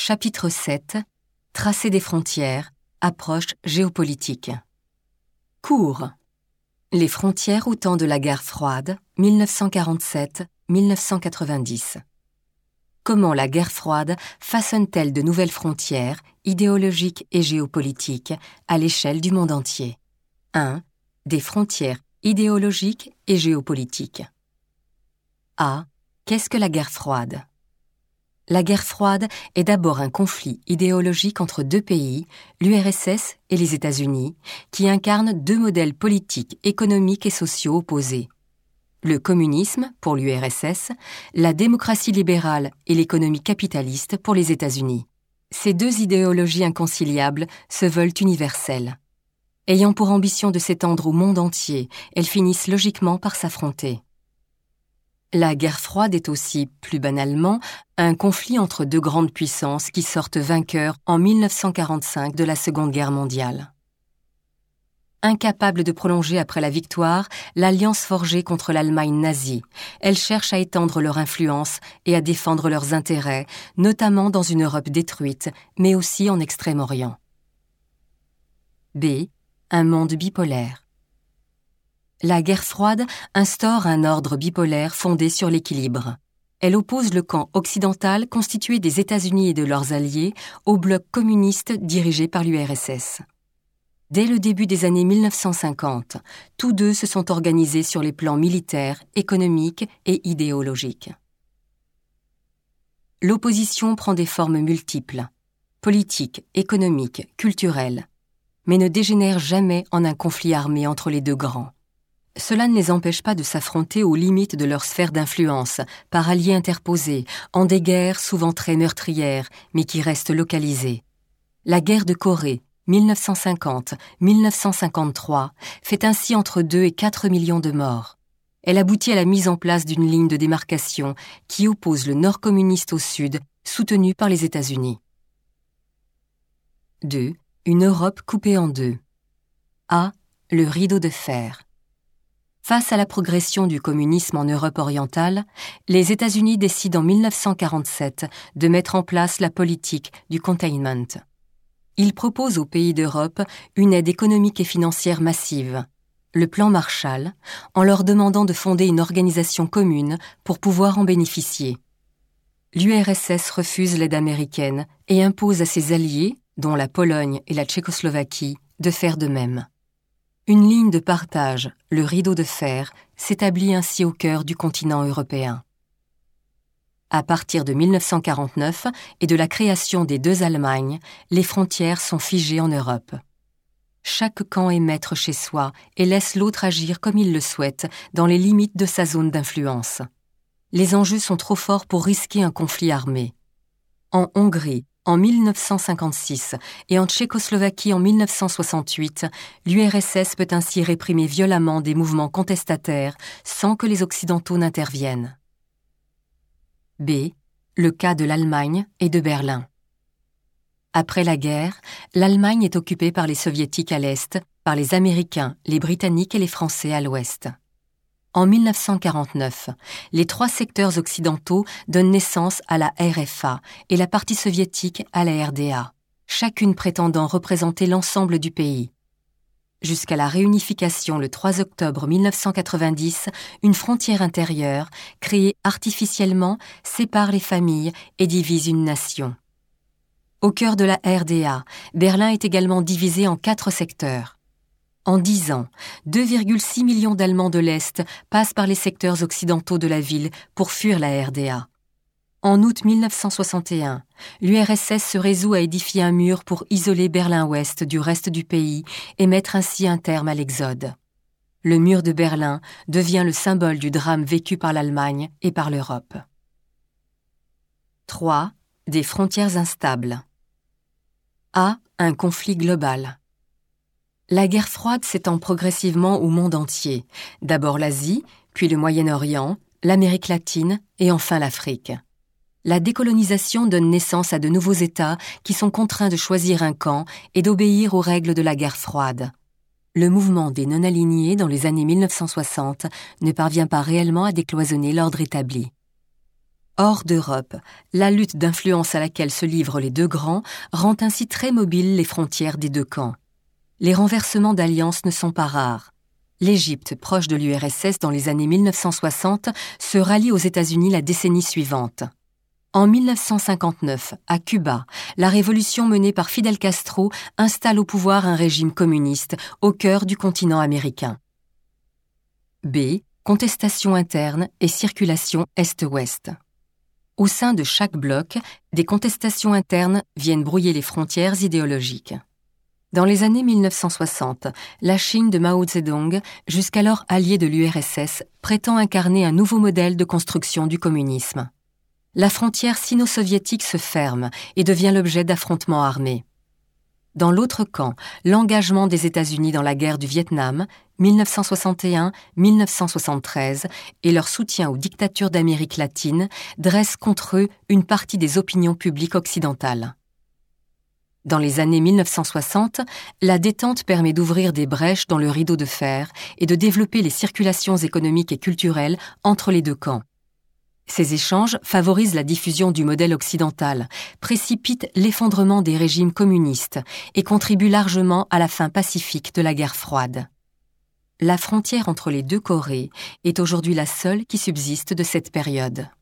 Chapitre 7. Tracé des frontières. Approche géopolitique. Cours. Les frontières au temps de la guerre froide, 1947-1990. Comment la guerre froide façonne-t-elle de nouvelles frontières, idéologiques et géopolitiques, à l'échelle du monde entier? 1. Des frontières idéologiques et géopolitiques. A. Qu'est-ce que la guerre froide? La guerre froide est d'abord un conflit idéologique entre deux pays, l'URSS et les États-Unis, qui incarnent deux modèles politiques, économiques et sociaux opposés. Le communisme pour l'URSS, la démocratie libérale et l'économie capitaliste pour les États-Unis. Ces deux idéologies inconciliables se veulent universelles. Ayant pour ambition de s'étendre au monde entier, elles finissent logiquement par s'affronter. La guerre froide est aussi, plus banalement, un conflit entre deux grandes puissances qui sortent vainqueurs en 1945 de la Seconde Guerre mondiale. Incapable de prolonger après la victoire l'alliance forgée contre l'Allemagne nazie, elles cherchent à étendre leur influence et à défendre leurs intérêts, notamment dans une Europe détruite, mais aussi en Extrême-Orient. B. Un monde bipolaire. La guerre froide instaure un ordre bipolaire fondé sur l'équilibre. Elle oppose le camp occidental constitué des États-Unis et de leurs alliés au bloc communiste dirigé par l'URSS. Dès le début des années 1950, tous deux se sont organisés sur les plans militaires, économiques et idéologiques. L'opposition prend des formes multiples, politiques, économiques, culturelles, mais ne dégénère jamais en un conflit armé entre les deux grands. Cela ne les empêche pas de s'affronter aux limites de leur sphère d'influence, par alliés interposés, en des guerres souvent très meurtrières, mais qui restent localisées. La guerre de Corée, 1950-1953, fait ainsi entre 2 et 4 millions de morts. Elle aboutit à la mise en place d'une ligne de démarcation qui oppose le nord communiste au sud, soutenu par les États-Unis. 2. Une Europe coupée en deux. A. Le rideau de fer. Face à la progression du communisme en Europe orientale, les États-Unis décident en 1947 de mettre en place la politique du containment. Ils proposent aux pays d'Europe une aide économique et financière massive, le plan Marshall, en leur demandant de fonder une organisation commune pour pouvoir en bénéficier. L'URSS refuse l'aide américaine et impose à ses alliés, dont la Pologne et la Tchécoslovaquie, de faire de même. Une ligne de partage, le rideau de fer, s'établit ainsi au cœur du continent européen. À partir de 1949 et de la création des deux Allemagnes, les frontières sont figées en Europe. Chaque camp est maître chez soi et laisse l'autre agir comme il le souhaite dans les limites de sa zone d'influence. Les enjeux sont trop forts pour risquer un conflit armé. En Hongrie, en 1956 et en Tchécoslovaquie en 1968, l'URSS peut ainsi réprimer violemment des mouvements contestataires sans que les Occidentaux n'interviennent. B. Le cas de l'Allemagne et de Berlin. Après la guerre, l'Allemagne est occupée par les Soviétiques à l'Est, par les Américains, les Britanniques et les Français à l'Ouest. En 1949, les trois secteurs occidentaux donnent naissance à la RFA et la partie soviétique à la RDA, chacune prétendant représenter l'ensemble du pays. Jusqu'à la réunification le 3 octobre 1990, une frontière intérieure, créée artificiellement, sépare les familles et divise une nation. Au cœur de la RDA, Berlin est également divisé en 4 secteurs. En 10 ans, 2,6 millions d'Allemands de l'Est passent par les secteurs occidentaux de la ville pour fuir la RDA. En août 1961, l'URSS se résout à édifier un mur pour isoler Berlin-Ouest du reste du pays et mettre ainsi un terme à l'exode. Le mur de Berlin devient le symbole du drame vécu par l'Allemagne et par l'Europe. 3. Des frontières instables. A. Un conflit global. La guerre froide s'étend progressivement au monde entier, d'abord l'Asie, puis le Moyen-Orient, l'Amérique latine et enfin l'Afrique. La décolonisation donne naissance à de nouveaux États qui sont contraints de choisir un camp et d'obéir aux règles de la guerre froide. Le mouvement des non-alignés dans les années 1960 ne parvient pas réellement à décloisonner l'ordre établi. Hors d'Europe, la lutte d'influence à laquelle se livrent les deux grands rend ainsi très mobiles les frontières des deux camps. Les renversements d'alliances ne sont pas rares. L'Égypte, proche de l'URSS dans les années 1960, se rallie aux États-Unis la décennie suivante. En 1959, à Cuba, la révolution menée par Fidel Castro installe au pouvoir un régime communiste au cœur du continent américain. B. Contestation interne et circulation Est-Ouest. Au sein de chaque bloc, des contestations internes viennent brouiller les frontières idéologiques. Dans les années 1960, la Chine de Mao Zedong, jusqu'alors alliée de l'URSS, prétend incarner un nouveau modèle de construction du communisme. La frontière sino-soviétique se ferme et devient l'objet d'affrontements armés. Dans l'autre camp, l'engagement des États-Unis dans la guerre du Vietnam, 1961-1973, et leur soutien aux dictatures d'Amérique latine dressent contre eux une partie des opinions publiques occidentales. Dans les années 1960, la détente permet d'ouvrir des brèches dans le rideau de fer et de développer les circulations économiques et culturelles entre les deux camps. Ces échanges favorisent la diffusion du modèle occidental, précipitent l'effondrement des régimes communistes et contribuent largement à la fin pacifique de la guerre froide. La frontière entre les deux Corées est aujourd'hui la seule qui subsiste de cette période.